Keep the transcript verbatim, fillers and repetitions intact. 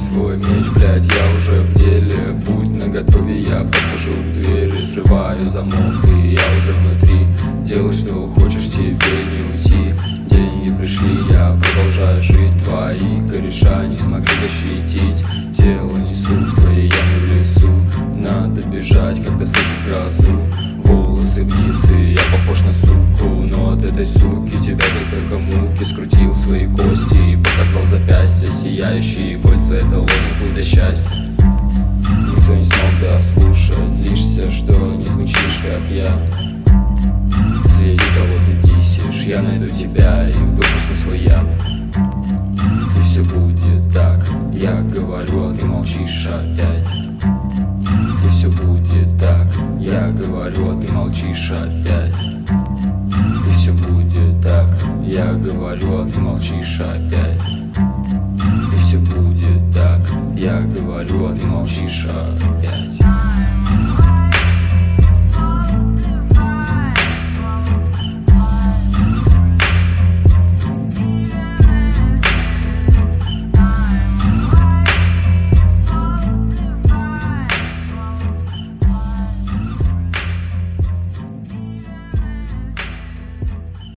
свой меч, блядь, я уже в деле. Будь наготове, я подхожу к двери, срываю замок, и я уже внутри. Делай, что хочешь, тебе не уйти. Деньги пришли, я продолжаю жить. Твои кореша не смогли защитить. Тело несу в твоей яме в лесу. Надо бежать, когда слышишь грозу. Волосы вниз, и я похож на суку. Но от этой суки тебя ждут только муки. Скрутил свои кости и показал запястья. Сияющие кольца — это ложный для счастья. Никто не смог дослушать. Злишься, что не звучишь, как я. Среди кого ты дисишь, я найду тебя и выпущу свой яд. И все будет так, я говорю, а ты молчишь опять. И все будет так, я говорю, а ты молчишь опять. И все будет так, я говорю, а ты молчишь опять. И все будет так, я говорю, а ты молчишь опять.